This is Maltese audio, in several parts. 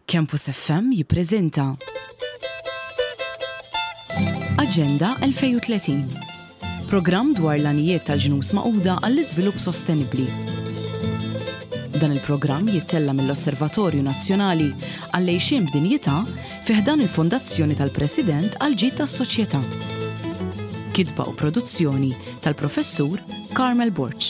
Campus FM jippreżenta Aġenda 2030, programm dwar l-għanijiet tal-Ġnus Magħquda għall-iżvilupp sostenibbli. Dan il-programm jittella mill-Osservatorju Nazzjonali għall-għejxien b'dinjità fi ħdan il-Fondazzjoni tal-President għall-ġid tas-Soċjetà. Kitba u produzzjoni tal-Professur Carmel Borch.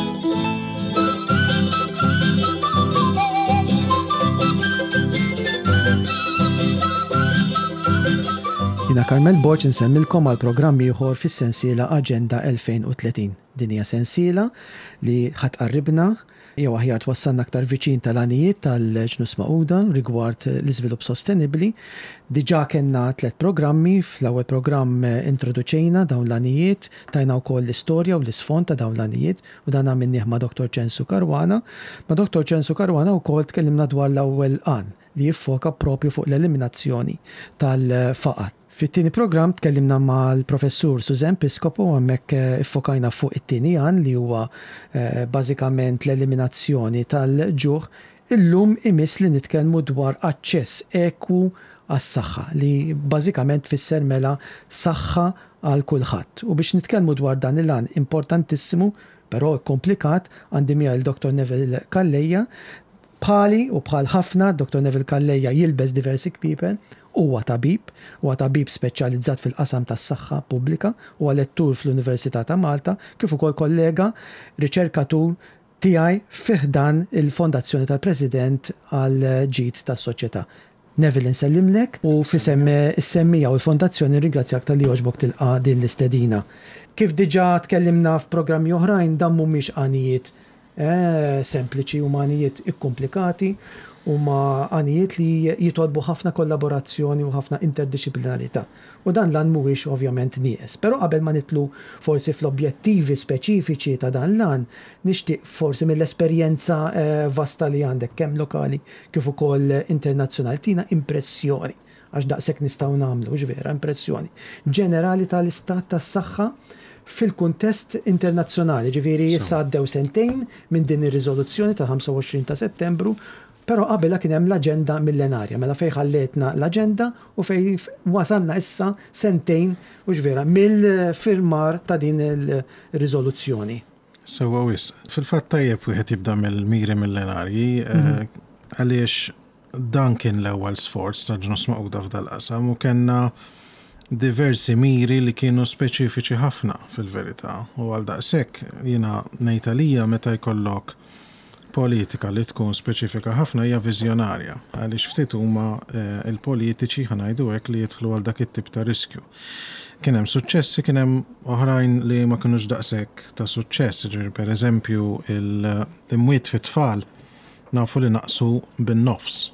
Jina Carmel Borch nsemmilkom għal programm ieħor fis-sensiela Aġenda 2030. Din hija sensiela li ħatqarribna jew aħjar twassalna aktar viċin tal-għanijiet tal-Ġnus Magħquda rigward l-iżvilupp sostenibbli. Diġà kellna 3 programmi, fl-ewwel programm introduċejna dawn l-għanijiet, tajna wkoll l-istorja u l-isfond ta' dawn l-għanijiet u dan għamilnieh ma' Dr. Censu Caruana. Ma' Dr. Censu Caruana wkoll tkellimna dwar l-ewwel qan li jiffoka propju fuq l-eliminazzjoni tal-faqar. Fit-tieni programm tkellimna mal-professur Susan Piscopo hemmhekk iffokajna fuq it-tieni għan li huwa bażikament l-eliminazzjoni tal-ġuħ. Illum imiss li nitkellmu dwar aċċess ekwu għas-saħħa li bażikament tfisser mela saħħa għal kulħadd. U biex nitkellmu dwar dan il-għan importantissimu, però komplikat, għandi miegħi il-Dr. Neville Kalleja. Bħali u bħal ħafna, Dr. Neville Kalleja jilbes diversi kpiepel, huwa tabib speċjalizzat fil-qasam tas-saħħa pubblika, huwa lettur fl-Università ta' Malta, kif ukoll kollega riċerkatur tiegħi fih dan il-Fondazzjoni tal-President għal ġid tas-soċjetà. Neville insellimlek u fisem is-semmija u l-Fondazzjoni ringrazzjak tal-li għoġbok tilqa' din l-istedina. Kif diġà tkellimna f'programmi oħrajn dan mhumiex għanijiet sempliċi u għanijiet ikkomplikati u ma għanijiet li jitolbu ħafna kollaborazzjoni u ħafna interdisciplinarità. U dan lan mhuwiex ovvjament nieqes. Però qabel ma nitlu forsi fl-objettivi speċifiċi ta' dan lan, nixtieq forsi mill-esperjenza vasta li għandek kemm lokali kif ukoll internazzjonali tina impressjoni għax daqshekk nistgħu nagħmlu ġvera impressjoni ġenerali tal-istat tas-saħħa fil-kuntest internazzjonali, ġifieri issa għaddew sentejn minn din ir-riżoluzzjoni ta' 25 ta' Settembru, però qabelha kien hemm l-aġenda millenarja, mela fejn ħalletna l-aġenda u fejn wasalna issa sentejn u ġvera mill-firmar ta' din il-riżoluzzjoni. Sewwa wis, fil-fatt tajjeb wieħed jibda mill-miri millenarji għaliex dan kien l-ewwel sforz ta' Ġnus Magħquda f'dal-qasam u kellna diversi miri li kienu speċifiċi ħafna fil-verità u għal daqshekk jiena ngħid għalija meta jkollok politika li tkun speċifika ħafna hija viżjonarja għaliex ftit huma l-politiċi ħanajdu hekk li jidħlu għal dak it-tip ta' riskju. Kien hemm suċċessi, kien hemm oħrajn li ma kinux daqshekk ta' suċċess, ġifieri pereżempju l-imwiet fit-tfal nafu li naqsu bin-nofs.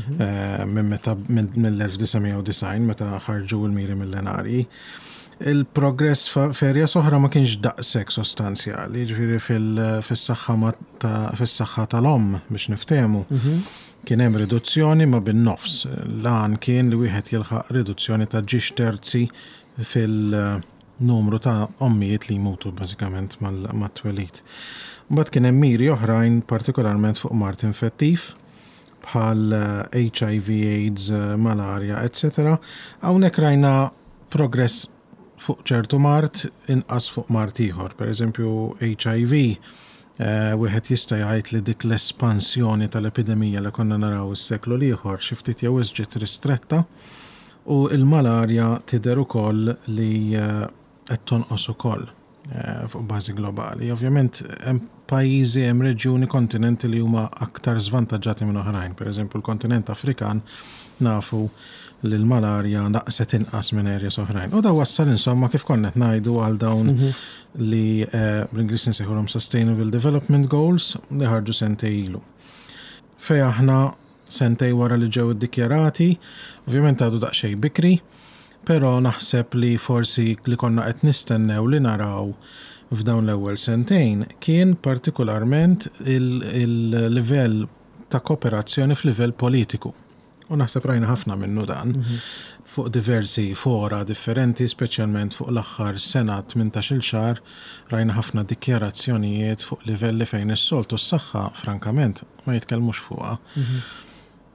mill-1990 meta ħarġu l-miri millenarji. Il-progress f'erjas oħra ma kienx daqshekk sostanzjali, ġifieri fis-saħħa tal-omm biex niftehmu. Kien hemm riduzzjoni ma bin-nofs. L-għan kien li wieħed jilħaq riduzzjoni ta' ġiex terzi fil-numru ta' ommijiet li jmutu bażikament mat-twelid. Mbagħad kien hemm miri oħrajn partikolarment fuq mart infettiv bħal HIV, AIDS, malaria, etc. Hawnhekk rajna progress fuq ċertu mart inqas fuq mart ieħor. Pereżempju HIV, wieħed jista' jgħid li dik l-espansjoni tal-epidemija li konna naraw is-seklu ieħor xi ftit jew ġiet ristretta u l-malarja tidher ukoll li qed tonqos ukoll fuq bażi globali. Ovvjament hemm pajjiżi, hemm reġjuni, kontinenti li huma aktar żvantaġġati minn oħrajn. Pereżempju l-kontinent Afrikan nafu li l-malarja naqset inqas minn erjas oħrajn. U da wassal insomma kif konna qed ngħidu għal dawn li bl-Ingliż nsejħulhom Sustainable Development Goals li ħarġu sentej ilu. Fejn aħna sentej wara li ġew iddikjarati, ovvjament għadu daqsxejn bikri, però naħseb li forsi li konna qed nistennew li naraw f'dawn l-ewwel sentejn kien partikolarment il-livell ta' kooperazzjoni f'livell politiku. U naħseb rajna ħafna minnu dan fuq diversi fora differenti, speċjalment fuq l-aħħar sena 18-il xahar, rajna ħafna dikjarazzjonijiet fuq livelli fejn is-soltu s-saħħa frankament ma jitkellmux fuqha.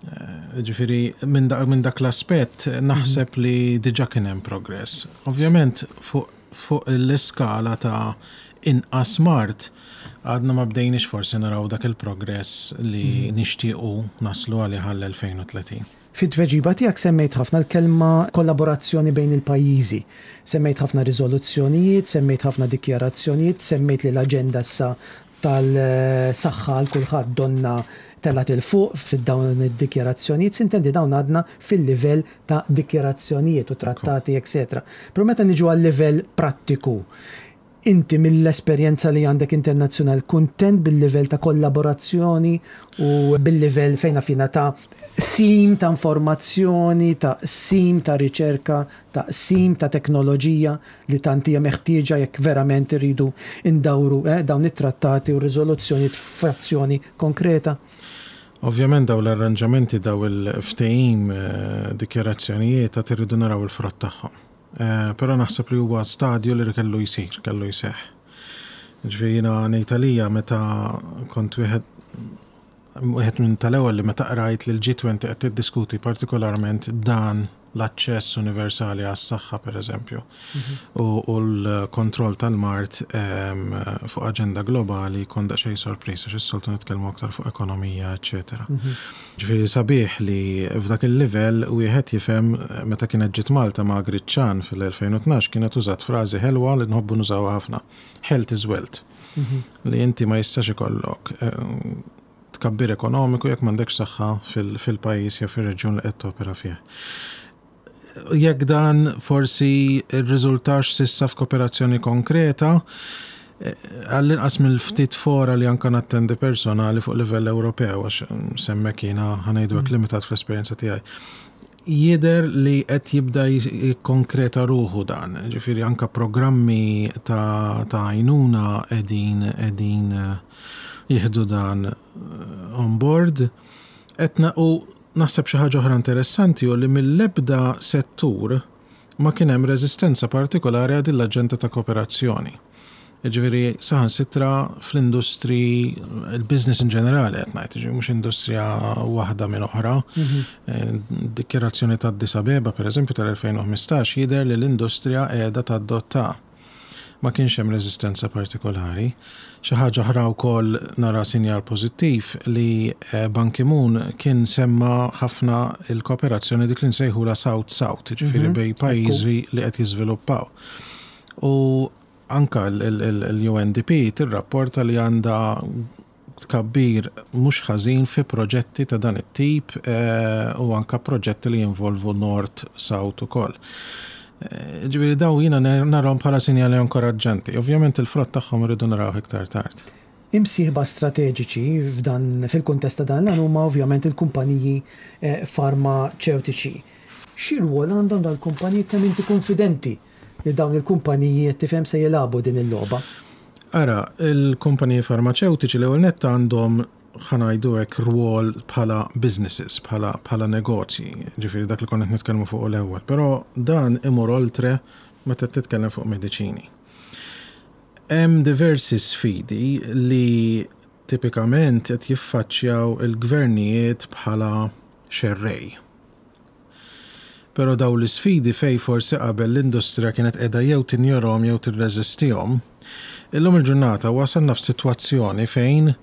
Ġifiri, minn dak l-aspett naħseb li diġa kien hemm progress. Ovvjament fuq l-iskala ta' inqas smart għadna ma bdejniex forsi naraw dak il-progress li nixtiequ naslu għalih għall-2030. Fit-tweġiba tiegħek semmejt ħafna l-kelma kollaborazzjoni bejn il-pajjiżi. Semmejt ħafna riżoluzzjonijiet, semmejt ħafna dikjarazzjonijiet, semmejt li l-aġenda issa tal-saħħa għal kulħadd donna telat il-fuq fid-dawn id-dikjarazzjonijiet, sintendi dawn għadna fil-livell ta' dikjarazzjonijiet u trattati, etc. Però meta niġu għal-livell prattiku, inti mill-esperjenza li għandek internazzjonal kuntent bil-livell ta' kollaborazzjoni u bil-livell fejna fina ta' sim ta' informazzjoni, ta' sim ta' riċerka, ta' sim ta' teknoloġija li tantija meħtieġa jekk verament iridu indawru dawn it-trattati u riżoluzzjoni f'azzjoni konkreta? Ovvjament daw l-arranġamenti daw il-ftehim dikjarazzjonijiet ta' irridu naraw il-frott tagħhom. Però naħseb li huwa stadju li kellu jseħħ. Ġifieri ngħidalija meta kont wieħed minn tal-ewwel li meta qrajt li l-G20 qed tiddiskuti partikolarment dan l-aċċess universali għas-saħħa pereżempju u l-kontroll tal-mart fuq aġenda globali kon daqsxejn sorpriż għax is-soltu nitkellmu aktar fuq ekonomija, eċetera. Ġifieri sabiħ li f'dak il-livell wieħed jifhem meta kienet ġiet Malta ma' Griċċan fil-2012 kienet użat frażi ħelwa li nħobbu nużawha ħafna. Health is wealth. Li inti ma jistax ikollok tkabbir ekonomiku jekk m'għandekx saħħa fil-pajjiż jew fir-reġjun li qed topera fih. Jekk dan forsi rriżultax sissa f'kooperazzjoni konkreta, għall-inqas mill-ftit fora li anke nattendi personali fuq livell Ewropew għax semmek jiena ħanejdu hekk limitat fl-esperjenza tiegħi. Jidher li qed jibda jikkonkreta ruħu dan, ġifieri anke programmi ta' għajnuna qegħdin jieħdu dan on board u naħseb xi ħaġa oħra interessanti u li mill-ebda settur ma kien hemm reżistenza partikolari għad l-aġenda ta' kooperazzjoni. Ġifieri saħansitra fl-industri, il-business in ġenerali qed ngħid, mhux industrija waħda minn oħra. Dikjarazzjoni ta' Addis Abeba pereżempju tal-2015 jidher li l-industrija qiegħda tadotta. Ma kienx hemm reżistenza partikolari. Xi ħaġa oħra wkoll nara sinjal pożittiv li Ban Ki-moon kien semma ħafna il-kooperazzjoni dik li nsejħula South-South, ġifieri bej pajjiżi li qed jiżviluppaw. U anke l-UNDP tirrapporta li għandha tkabbir mhux ħażin fi proġetti ta' dan it-tip u anke proġetti li jinvolvu North-South ukoll. Ġifieri daw jiena narahom bħala sinjali inkoraġġanti. Ovvjament il-frott tagħhom iridu naraw iktar tard. Imsieħba strateġiċi fil-kuntest ta' dan huma ovvjament il-kumpaniji farmaceutiċi. Xi rwol għandhom dal-kumpaniji kemm inti konfidenti li dawn il-kumpaniji qed tifhem se jilagħbu din il-logħba? Ara, il-kumpaniji farmaceutiċi l-ewwel nett għandhom ħanajdu hekk rwol bħala businesses, bħala negozji, ġifieri dak li konna nitkellmu fuq l-ewwel, però dan imur oltre meta titkellem fuq mediċini. Hemm diversi sfidi li tipikament qed jiffaċċjaw il-gvernijiet bħala xerrej. Però daw l-isfidi fej forsi qabel l-industrija kienet qiegħda jew tinjorhom jew tirreżistihom, illum il-ġurnata wasalna f'sitwazzjoni fejn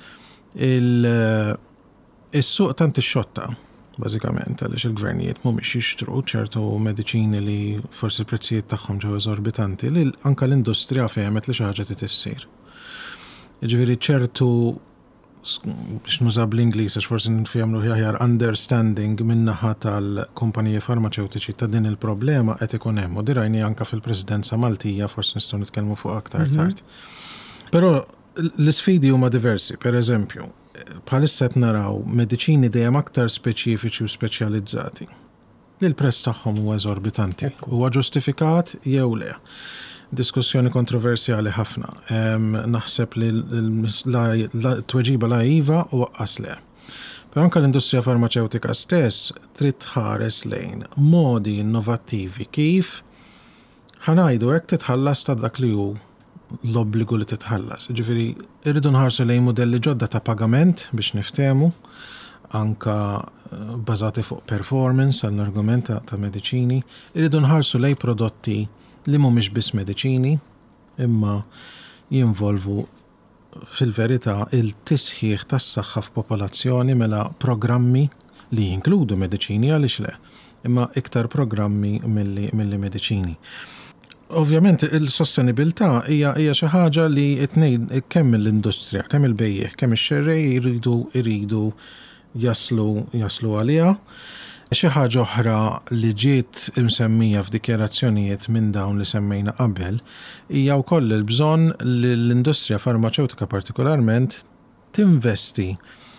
il-suq tant ix-xotta, bażikament, għaliex il-gvernijiet mhumiex jixtru ċertu mediċini li forsi l-prezzijiet tagħhom ġew eżorbitanti li anke l-industrija fehmet li xi ħaġa trid issir. Jiġifieri ċertu biex nuża bl-Ingliż għax forsi nfehmlu aħjar understanding min-naħa tal-kumpaniji farmaceutiċi ta' din il-problema qed ikun hemm u dirajni anke fil-Presidenza Maltija forsi nistgħu nitkellmu fuq aktar tard. Però l-sfidi huma diversi, per eżempju, bħalissa qed naraw mediċini dejjem aktar speċifiċi u speċjalizzati. L-prezz tagħhom huwa eżorbitanti. Huwa ġustifikat jew le. Diskussjoni kontroversjali ħafna. Naħseb li l-tweġiba la iva u waqqas le. Però anke l-industrija farmaceutika stess trid tħares lejn modi innovattivi kif ħanajdu hekk titħallas ta' dak li hu l-obbligu li titħallas. Ġifieri irridu nħarsu lejn modelli ġodda ta' pagament biex niftehmu anka bażati fuq performance għall-argument ta' mediċini, irridu nħarsu lej prodotti li mhumiex biss mediċini, imma jinvolvu fil-verità il-tisħiħ tas-saħħa f'popolazzjoni mela programmi li jinkludu mediċini għaliex le, imma iktar programmi milli mediċini. Ovvjament il-sostenibilità hija xi ħaġa li tnejn kemm l-industrija, kemm il-bejjeħ, kemm ix-xerrej iridu jaslu għaliha. Xi ħaġa oħra li ġiet imsemmija f'dikjarazzjonijiet minn dawn li semmejna qabel hija wkoll il-bżonn li l-industrija farmaceutika partikolarment tinvesti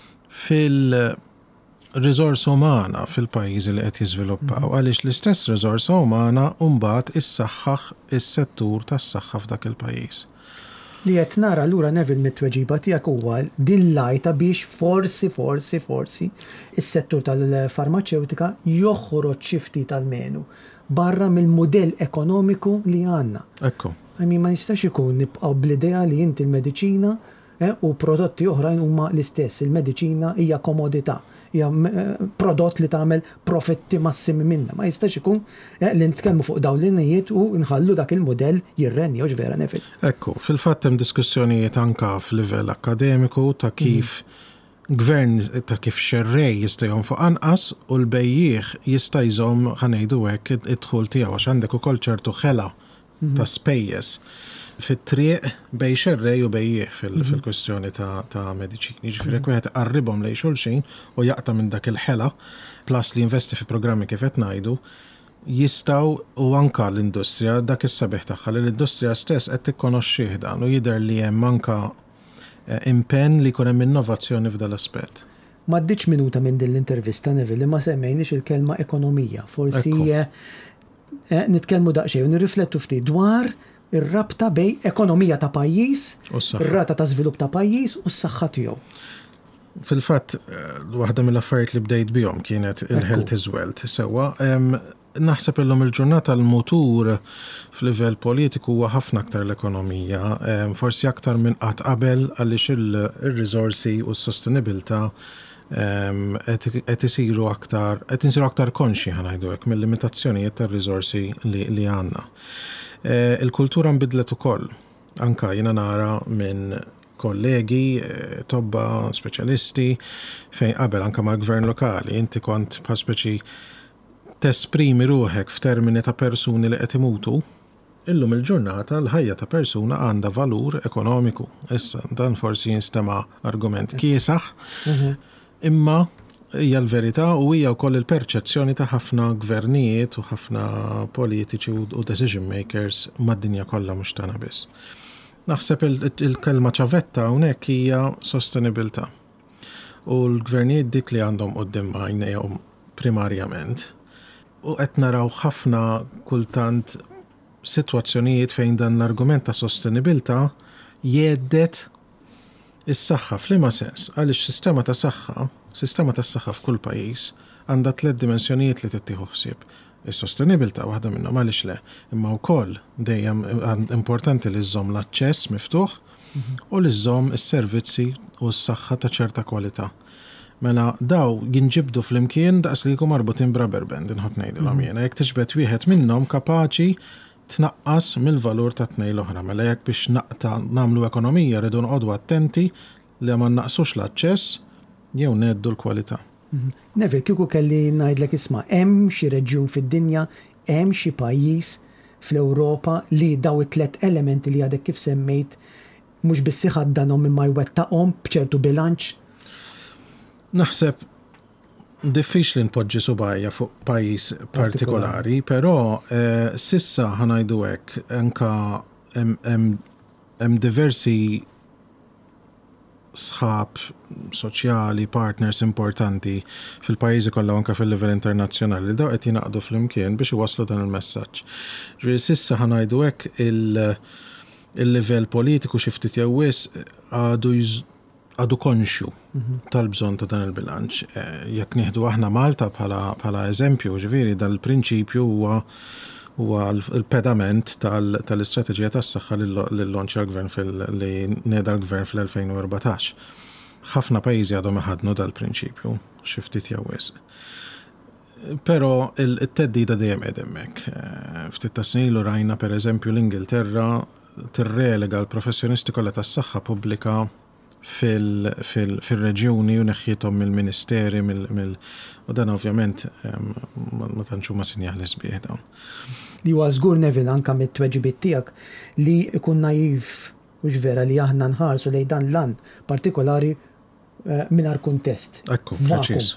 fil-riżorsa umana fil-pajjiżi li qed jiżviluppaw għaliex l-istess riżorsa umana mbagħad issaħħaħ is-settur tas-saħħa f'dak il-pajjiż. Li qed nara lura Neville mit-tweġiba tiegħek huwa din lajta biex forsi is-settur tal-farmaceutika joħroġ xi ftit almenu barra mill-mudell ekonomiku li għandna. Ekku. Ma jistax ikun nibqgħu bl-idea li inti l-mediċina u prodotti oħrajn huma l-istess. Il-mediċina hija komodità, hija prodott li tagħmel profitti massimi minnha. Ma jistax ikun li nitkellmu fuq dawn l-innijiet u nħallu dak il-modell jirrenni jew vera Neville. Ekku, fil-fatt hemm diskussjonijiet anke f'livell akademiku ta' kif gvern ta' kif xerrej jista' jonfoq anqas u l-bejjieħ jista' jżomm ħanejdu hekk id-dħul tiegħu għax għandek ukoll ċertu ħela ta' spejjeż fit-triq bej xerrej u bejjieħ fil-kwestjoni ta' mediċini. Ġifieri jekk wieħed iqarribhom lejn xulxin u jaqta' minn dak il-ħela plus li investi fi programmi kif qed ngħidu jistgħu u anke l-industrija dak is-sabiħ tagħha li l-industrija stess qed tikkonoxxih dan u jidher li hemm anke impenn li jkun hemm innovazzjoni f'dal aspett. M'għaddiċ minuta minn din l-intervista Neville li ma semmejniex il-kelma ekonomija. Forsi nitkellmu daqsxejn u nirriflettu ftit dwar ir-rabta bej ekonomija ta' pajjiż, ir-rata ta' żvilupp ta' pajjiż u s-saħħa tiegħu. Fil-fatt, waħda mill-affarijiet li bdejt bihom kienet il-health is wealth. Sewwa, naħseb illum il-ġurnata l-mutur f'livell politiku huwa ħafna aktar l-ekonomija, forsi aktar minn qatt qabel għaliex ir-riżorsi u s-sostenibilità qed isiru aktar konxi ħanajdu hekk mill-limitazzjonijiet tar-riżorsi li għandna. Il-kultura nbidlet ukoll. Anka jiena nara minn kollegi, tobba, speċjalisti fejn qabel anka mal-gvern lokali inti kont bħal speċi tesprimi ruħek f'termini ta' persuni li qed imutu. Illum il-ġurnata l-ħajja ta' persuna għandha valur ekonomiku. Issa dan forsi jinstema' argument kiesaħ, imma hija l-verità u hija wkoll il-perċezzjoni ta' ħafna gvernijiet u ħafna politiċi u decision makers mad-dinja kollha mhux tagħna biss. Naħseb il-kelma ċavetta hawnhekk hija sostenibilità. U l-gvernijiet dik li għandhom quddiem għajnejhom primarjament u qed naraw ħafna kultant sitwazzjonijiet fejn dan l-argument ta' sostenibilità jgħeddet is-saħħa f'liema sens għaliex sistema tas-saħħa f'kull pajjiż għandha 3 dimensjonijiet li tittieħu ħsieb. Is-sostenibilità waħda minnhom għaliex le, imma wkoll dejjem importanti li żżomm l-aċċess miftuħ u li żżomm is-servizzi u s-saħħa ta' ċerta kwalità. Mela daw jinġibdu flimkien daqs li jkun marbutin b'rubber band inħobb ngħidilhom jiena jekk tiġbed wieħed minnhom kapaċi tnaqqas mill-valur ta' tnejn l-oħra. Mela jekk biex nagħmlu ekonomija rridu nqogħdu attenti li ma naqsux l-aċċess jew ngħeddu l-kwalità. Neville, kieku kelli ngħidlek isma' hemm xi reġjun fid-dinja, hemm xi pajjiż fl-Ewropa li daw it-3 elementi li għadek kif semmejt mhux biss iħaddanhom imma jwettaqhom b'ċertu bilanċ? Naħseb diffiċli npoġġi subajja fuq pajjiż partikolari, però sissa ħanajdu hekk anke hemm diversi sħab soċjali, partners importanti fil-pajjiżi kollha anke fil-livell internazzjonali li daw qed jingħaqdu flimkien biex iwasslu dan il-messaġġ. Ġifieri sissa ħanajdu hekk il-livell politiku xi ftit jew wisq għadu konxju tal-bżonn ta' dan il-bilanċ. Jekk nieħdu aħna Malta bħala eżempju, ġifieri dal-prinċipju huwa l-pedament tal-istrateġija tas-saħħa li l-lonċja l-gvern li neda l-gvern fl-2014. ħafna pajjiżi għadhom iħadnu dal-prinċipju, xi ftit jew wisq. Però il-teddida dejjem qed hemmhekk. Ftit ta' snin ilu rajna pereżempju l-Ingilterra tirrelega l-professjonisti kollha tas-saħħa pubblika fil-reġjuni u neħħietom mill-ministeri u dan ovvjament ma tantx huma sinjali sbieħ dawn. Li huwa żgur Neville anke mit-tweġibiet tiegħek li jkun naiv mhux vera li aħna nħarsu lejn dan l-an partikolari mingħajr kuntest. Ekku, preċiż.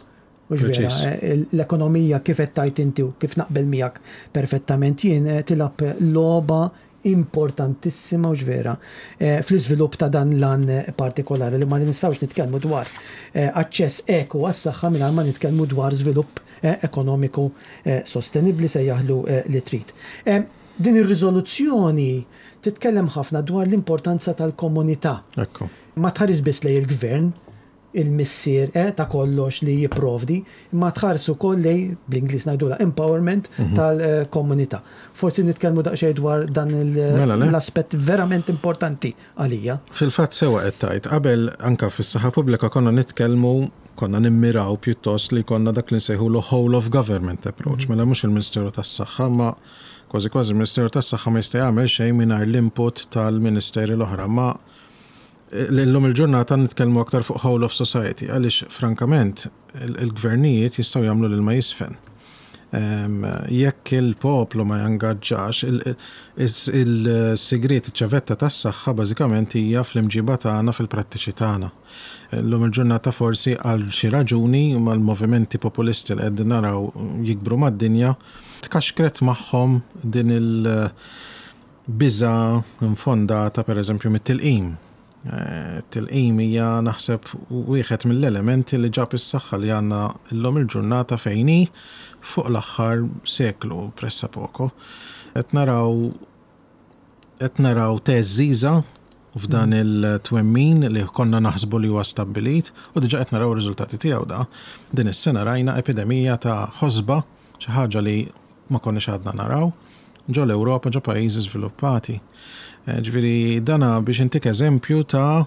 L-ekonomija kif qed tajt inti u kif naqbel miegħek perfettament jien tilab logħba importantissima u ġvera fl-iżvilupp ta' dan l-an partikolari li ma nistgħux nitkellmu dwar aċċess eku għas-saħħa mingħajr ma nitkellmu dwar żvilupp ekonomiku sostenibbli se jaħlu li trid. Din ir-riżoluzzjoni titkellem ħafna dwar l-importanza tal-komunità. Ekku. Ma tħares biss lejn il-gvern il-missier ta' kollox li jipprovdi, ma tħarsu kollej, bl-Inglis ngħidula empowerment tal-komunità. Forsi nitkellmu daqsxejn dwar dan l-aspett verament importanti għalija. Fil-fatt sewa qed tgħid qabel anke fis-saħħa pubblika konna nimmiraw pjuttost li konna dak li nsejħulu whole of government approach, mela mhux il-Ministeru tas-Saħħa ma kważi il-Ministeru tas-Saħħa ma jista' jagħmel xejn mingħajr l-input tal-Ministeri l-oħra. Ma l-lum il-ġurnata nitkellmu aktar fuq whole of society, għaliex frankament il-gvernijiet jistgħu jagħmlu lil ma jisfen. Jekk il-poplu ma jangaġġax, il-sigriet iċ-ċavetta tas-saħħa bażikament hija fl-imġiba tagħna fil-prattiċi tagħna. L-lum il-ġurnata forsi għal xi raġuni mal-movimenti populisti li qegħdin naraw jikbru mad-dinja tkaxkret magħhom din il-biża infondata pereżempju mit-tilqim. Tilqim hija naħseb wieħed mill-elementi li ġab is-saħħa li għandna llum il-ġurnata fejni fuq l-aħħar seklu pressa poco. Qed naraw teżżiża f'dan il-twemmin li konna naħsbu li huwa stabbilit u diġà qed naraw ir-riżultati tiegħu da. Din is-sena rajna epidemija ta' ħosba, xi ħaġa li ma konniex għadna naraw ġol Ewropa ġo pajjiżi żviluppati. Ġifieri dana biex intik eżempju ta'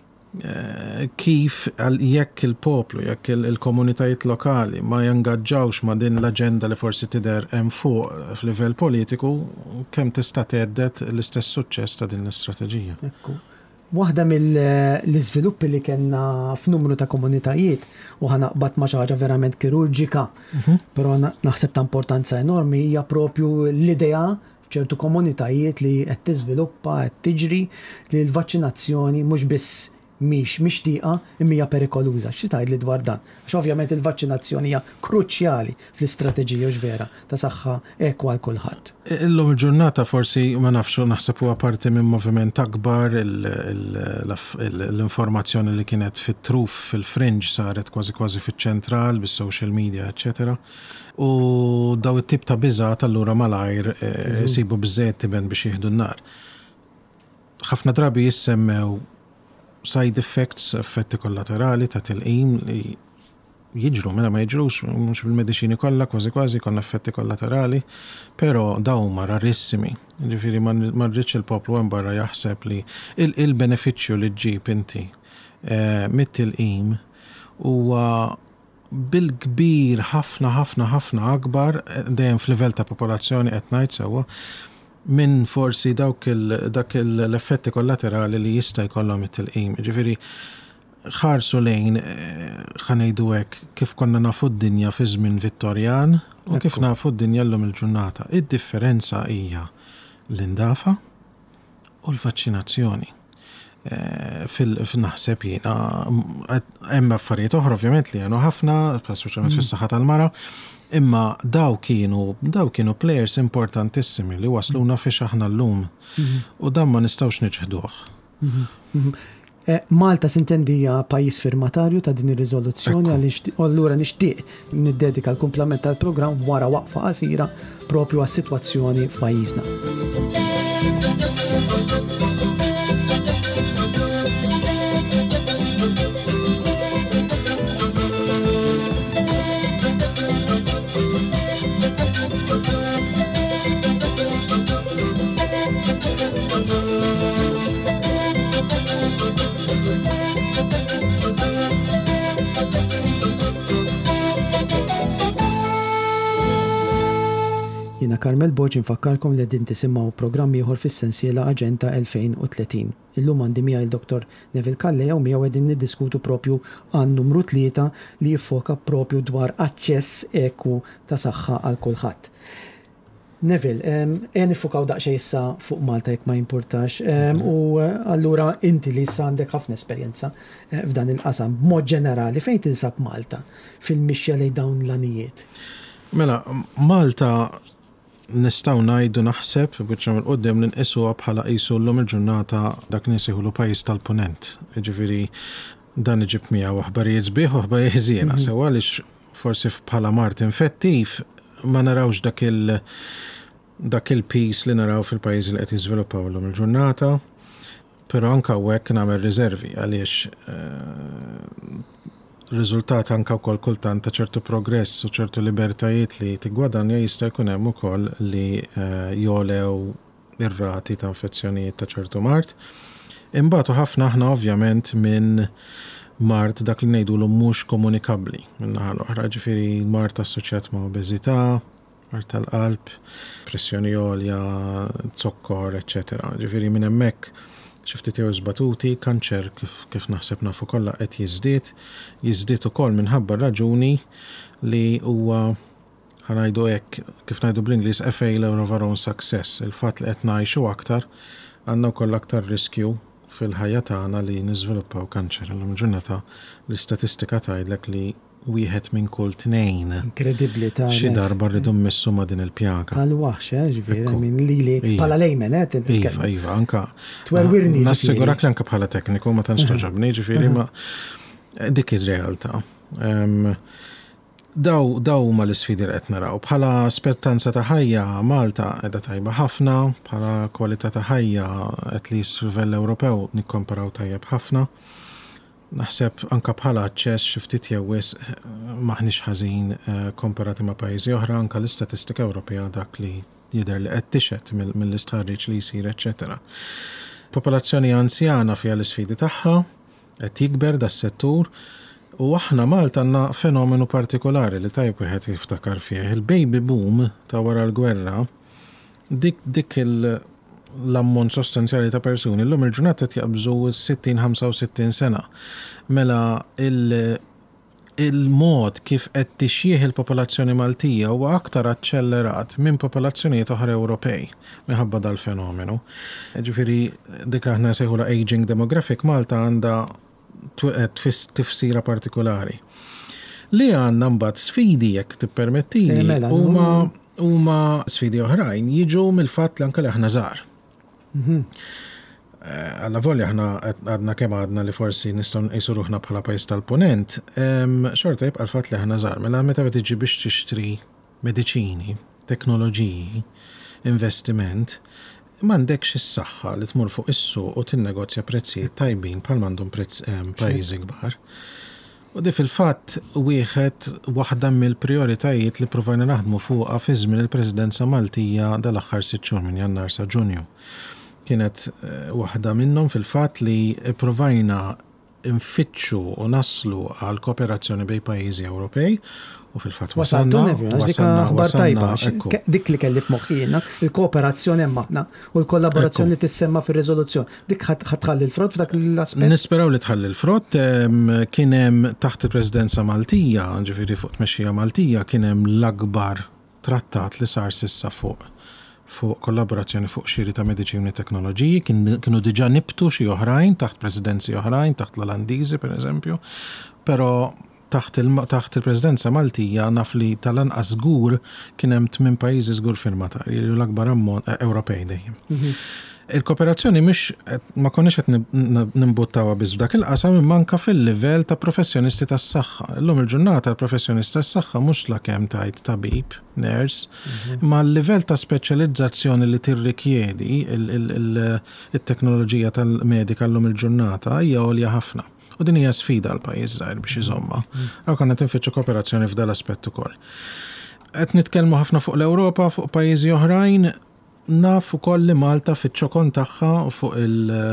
kif jekk il-poplu, jekk il-komunitajiet lokali ma jangaġġawx ma' din l-aġenda li forsi tidher hemm fuq f'livell politiku, kemm tista' tgħeddet l-istess suċċess ta' din l-istrateġija. Ekku. Waħda mill-iżviluppi li kellna f'numru ta' komunitajiet u ħanaqbad ma' xi ħaġa verament kirurġika, però naħseb ta' importanza enormi hija propju l-idea f'ċertu komunitajiet li qed tiżviluppa, qed tiġri li l-vaċċinazzjoni mhux biss mhix mixtieqa imma hija perikoluża. Xi tgħidli dwar dan? Għax ovvjament il-vaċċinazzjoni hija kruċjali fl-istrateġija ġvera ta' saħħa ekwa għal kulħadd. Illum il-ġurnata forsi ma nafx naħseb huwa parti minn moviment akbar l-informazzjoni li kienet fit-truf fil-fringe saret kważi fiċ-ċentral bis-social media, eċetera. U daw it-tip ta' biżgħat allura malajr isibu biżżejjed tiben biex jieħdu n-nar. Ħafna drabi jissemmew side effects, effetti kollaterali ta' tilqim li jiġru, mela ma jiġrux, mhux bil-mediċini kollha kważi konna effetti kollaterali, però dawn ma rarissimi. Ġifieri ma rridx il-poplu hemm barra jaħseb li il-benefiċċju li ġġib inti mit-tilqim huwa bil-kbir ħafna akbar dejjem f'livell ta' popolazzjoni qed ngħid sewwa minn forsi dak l-effetti kollaterali li jista' jkollhom it-tilqim. Ġifieri ħarsu lejn ħanejdu hekk kif konna nafu d-dinja fi żmien Vittorjan u kif nafu d-dinja llum il-ġurnata. Id-differenza hija l-indafa u l-vaċċinazzjoni. Fil-naħseb jiena hemm affarijiet oħra ovvjament li għanu ħafna, speċjalment fis-saħħa tal-mara, imma daw kienu players importantissimi li wasluna fiex aħna llum. U dan ma nistgħux niġħduh. Malta s'intendija pajjiż firmatarju ta' din ir-riżoluzzjoni allura nixtieq niddedika l-kumplament tal-programm wara waqfa qasira propju għas-sitwazzjoni f'pajjiżna. Jiena Karmel Borġ infakkarkom li din tisimgħu programm ieħor fis-sensiela Aġenda 2030. Illum għandi miegħi il-Dr. Neville Kalleja u miegħu qegħdin niddiskutu propju għan numru 3 li jiffoka propju dwar aċċess eku ta' saħħa għal kulħadd. Neville, nifukaw daqsxejn issa fuq Malta jekk ma jimpurtax, u allura inti li issa għandek ħafna esperjenza f'dan il-qasam, b'mod ġenerali fejn tinsab Malta fil-mixja lejn dawn l-anijiet? Mela, Malta nistgħu ngħidu naħseb biex nagħmel qudiem li nqisuha bħala qisu llum il-ġurnata dak nisejħulu pajjiż tal-punent. Jiġifieri dan iġib miegħu aħbarijiet sbieħ u aħbarijiet ħżiena sewa għaliex forsi bħala mart infettiv ma narawx dak il-peace li naraw fil-pajjiżi li qed jiżviluppaw llum il-ġurnata, però anke hawnhekk nagħmel riservi għaliex riżultat anke wkoll kultant ta' ċertu progress u ċertu libertajiet li tigwadanja jista' jkun hemm ukoll li jolew ir-rati ta' infezzjonijiet ta' ċertu mart. Imbagħad ħafna aħna ovvjament minn mart dak li ngħidulu mhux komunikabbli min-naħa l-oħra, ġifieri mart assoċjat ma' obeżità, mart tal-qalb, pressjoni għolja, zokkor, eċetera. Ġifieri minn hemmhekk xi ftit jew żbatuti, kanċer kif naħseb nafu kollha qed jiżdied ukoll minħabba raġuni li huwa ħanajdu hekk kif ngħidu bl-Ingliż a failure of our own success. Il-fatt li qed ngħixu aktar għandna wkoll aktar riskju fil-ħajja tagħna li niżviluppaw kanċer. Llum ġurnata l-istatistika tgħidlek li wieħed minn kull tnejn. Inkredibbli ta' xi darba rridu mmissu ma' din il-pjaka. Għal-waħx, ġifieri minn lili bħala lejmen Iva, anka. Twerwirni. Nassigurak li anke bħala tekniku ma tantx toġobni, ġifieri ma dik ir-realtà. Daw huma l-isfidi li qed naraw. Bħala aspettanza ta' ħajja Malta qiegħda tajba ħafna, bħala kwalità ta' ħajja at least f'livell Ewropew nikkomparaw tajjeb ħafna. Naħseb anke bħala aċċess xi ftit jewwis maħniex ħażin komparati ma' pajjiżi oħra, anke l-istatistika Ewropea dak li jidher li qed tixed mill-istħarriġ li jsir, eċetera. Popolazzjoni anzjana fiha l-isfidi tagħha, qed jikber das-settur. U aħna Malta għandna fenomenu partikolari li tajb wieħed jiftakar fih. Il-baby boom ta' wara l-gwerra, dik l-ammont sostanzjali ta' persuni llum il-ġurnata qed jaqbżu 60-65 sena. Mela il-mod kif qed tixjih il-popolazzjoni Maltija huwa aktar aċċellerat minn popolazzjonijiet oħra Ewropej minħabba dal-fenomenu. Ġifieri dik aħna sejħula aging demographic Malta għandha tifsira partikolari. Li għandna mbagħad sfidi jekk tippermettili huma sfidi oħrajn jiġu mill-fatt li anke li aħna żgħar. Alla volja aħna għadna kemm għadna li forsi nistgħu nqisu ruħna bħala pajjiż tal-punent, xorta jibqa' l-fatt li aħna żgħar. Mela meta tiġi biex tixtri mediċini, teknoloġiji, investiment, m'għandekx is-saħħa li tmur fuq is-suq u tinnegozja prezzijiet tajbin bħal m'għandhom pajjiżi kbar. U di fil-fatt waħda mill-prioritajiet li provajna naħdmu fuqha fi żmien il-Presidenza Maltija dal-aħħar 6 xhur minn Jannar sa Ġunju. Kienet waħda minnhom fil-fatt li provajna nfittxu u naslu għal kooperazzjoni bejn pajjiżi Ewropej u fil-fatt wasalna dik li kelli f'moħħina il-kooperazzjoni hemm aħna u l-kollaborazzjoni li tissemma fir-riżoluzzjoni. Dik ħatħalli l-frott f'dak l-aspett. Nisperaw li tħalli l-frott. Kien hemm taħt il-Presidenza Maltija, ġifieri fuq tmexxija Maltija, kien hemm l-akbar trattat li sar sissa fuq kollaborazzjoni fuq xiri ta' mediċini u teknoloġiji, kienu diġà nibtu xi oħrajn taħt presidenzi oħrajn, taħt l-Olandiżi pereżempju, però taħt il-Presidenza Maltija naf li tal-anqas żgur kien hemm 8 pajjiżi żgur firmatari li l-akbar ammont Ewropej dejjem. Il-kooperazzjoni ma konniex qed nimbuttawha biss f'dak il-qasam imma anke fil-livell ta' professjonisti tas-saħħa. Llum il-ġurnata l-professjonisti tas-saħħa mhux lakemm tajt tabib, nurse, imma l-livell ta' speċjalizzazzjoni li tirrikjedi il-teknoloġija tal-medika llum il-ġurnata hija għolja ħafna. U din hija sfida għal pajjiż żgħir biex iżomma. Raw konna tinfittxu kooperazzjoni f'dal aspett ukoll. Qed nitkellmu ħafna fuq l-Ewropa, fuq pajjiżi oħrajn. Naf ukoll li Malta fiċ-ċokon tagħha fuq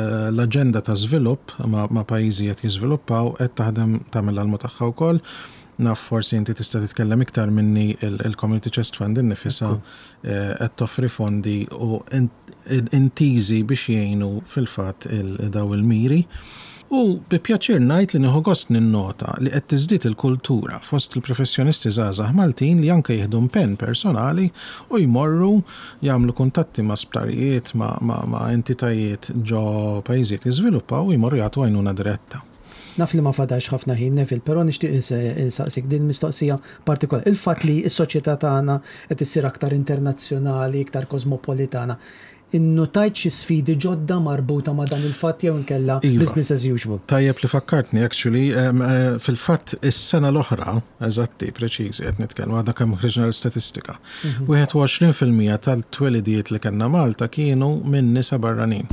l-aġenda ta' żvilupp ma' pajjiżi qed jiżviluppaw qed taħdem tagħmel l-almu tagħha wkoll naf forsi inti tista' titkellem iktar minni il-Community Chest Fund innifisha qed toffri fondi u intiżi biex jgħinu fil-fatt daw il-miri. U bi pjaċir ngħid li nieħu gost ninnota li qed tiżdied il-kultura fost il-professjonisti żgħażagħ Maltin li anke jieħdu pen personali u jmorru jagħmlu kuntatti ma' sptarijiet ma' entitajiet ġo pajjiżiet jiżviluppaw u jmorru jagħtu għajnuna diretta. Naf li ma fadax ħafna ħin Neville, però nixtieq insaqsik din mistoqsija partikolari. Il-fatt li s-soċjetà tagħna qed issir aktar internazzjonali, iktar kosmopolitana. Innotajt xi sfidi ġodda marbuta ma' dan il-fatt jew inkella business as usual. Tajjeb li fakkartni actually fil-fatt is-sena l-oħra eżatti preċiżi qed nitkellmu għadha kemm ħriġna l-istatistika. 21% tal-twelidiet li kellna Malta kienu minn nisa barranin.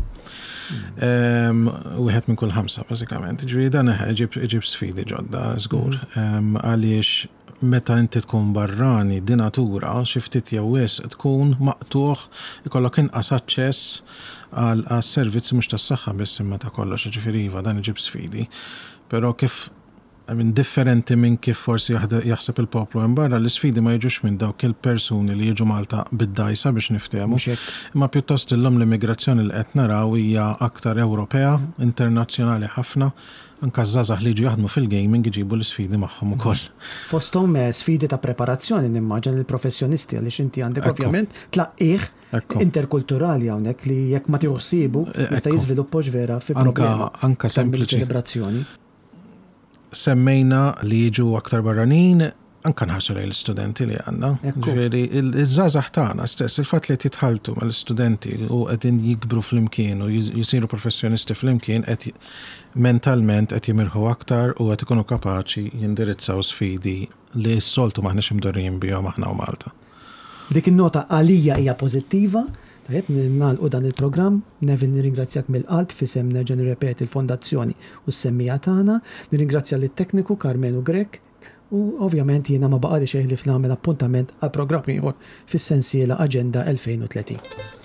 Wieħed minn kull 5 bażikament. Ġifieri dan iġib sfidi ġodda żgur għaliex meta inti tkun barrani di natura xi ftit jew wisq tkun maqtuħ ikollok inqas aċċess għal servizzi mhux tas-saħħa biss imma ta' kollox, ġifieri iva dan iġib sfidi. Però kif differenti minn kif forsi jaħseb il-poplu hemm barra l-isfidi ma jiġux minn dawk il-persuni li jiġu Malta bid-dajsa biex niftehmu. Imma pjuttost illum l-immigrazzjoni li qed naraw hija aktar Ewropea, internazzjonali ħafna. Anka żgħażagħ li jiġu jaħdmu fil-gaming iġibu l-isfidi magħhom ukoll. Fosthom sfidi ta' preparazzjoni nimmaġan il-professjonisti għaliex inti għandek ovvjament tlaqqih interkulturali hawnhekk li jekk ma tieħsibu jista' jiżviluppax vera fi problema. Anka sempliċi. Ċelebrazzjoni. Semmejna li jiġu aktar barranin, anka nħarsu lejn l-istudenti li għandna. Ġifieri iż-żgħażagħ tagħna stess il-fatt li jitħalltu mal-istudenti u qegħdin jikbru flimkien u jisiru professjonisti flimkien qed mentalment qed jimirħu aktar u qed ikunu kapaċi jindirizzaw sfidi li s-soltu maħniex imdorrijin bihom aħna u Malta. Dik in-nota għalija hija pożittiva. Tajjeb nagħlqu dan il-programm, Neville nirringrazzjak mill-qalb fisem nerġa' nirrepeti l-fondazzjoni u s-semmija tagħna, nirringrazzja lit-tekniku Carmenu Grek u ovvjament jiena ma baqali xejn li nagħmel appuntament għal programm ieħor fis-sensiela Aġenda 2030.